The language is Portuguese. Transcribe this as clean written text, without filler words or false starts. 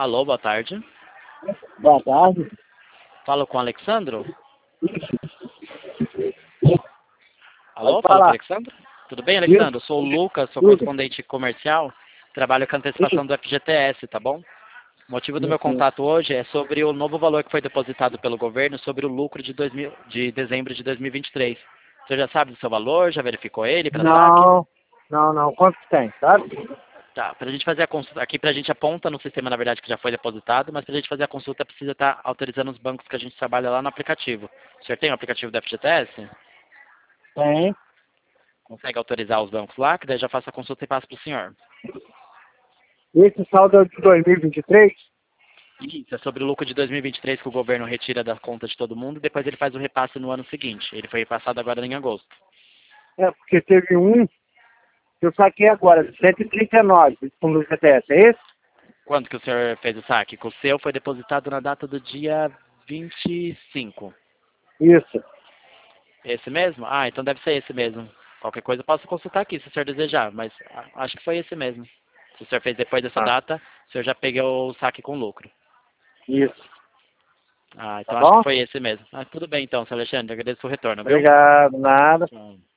Alô, boa tarde. Boa tarde. Falo com o Alexandro? Alô, Pode falo com o falar. Alexandro? Tudo bem, Alexandro? Eu sou o Lucas, sou Tudo. correspondente comercial. Trabalho com antecipação do FGTS, tá bom? O motivo do meu Sim. contato hoje é sobre o novo valor que foi depositado pelo governo sobre o lucro de dezembro de 2023. Você já sabe do seu valor? Já verificou ele para saque? Não. Quanto tem, sabe? Tá, para a gente fazer a consulta, aqui para a gente aponta no sistema, na verdade, que já foi depositado, mas para a gente fazer a consulta precisa estar autorizando os bancos que a gente trabalha lá no aplicativo. O senhor tem o aplicativo do FGTS? Tem. Consegue autorizar os bancos lá, que daí já faço a consulta e passo para o senhor. Esse saldo é de 2023? Isso, é sobre o lucro de 2023 que o governo retira da conta de todo mundo e depois ele faz o repasse no ano seguinte. Ele foi repassado agora em agosto. É, porque teve um que eu saquei agora, de 139, esse fundo do GTS, é esse? Quando que o senhor fez o saque? Que o seu foi depositado na data do dia 25. Isso. Esse mesmo? Ah, então deve ser esse mesmo. Qualquer coisa eu posso consultar aqui, se o senhor desejar, mas acho que foi esse mesmo. Se o senhor fez depois dessa Ah, data, o senhor já pegou o saque com lucro. isso. Ah, Tá então acho que bom? foi esse mesmo. Ah, tudo bem então, seu Alexandre, agradeço o retorno, viu? Obrigado, nada. Tchau.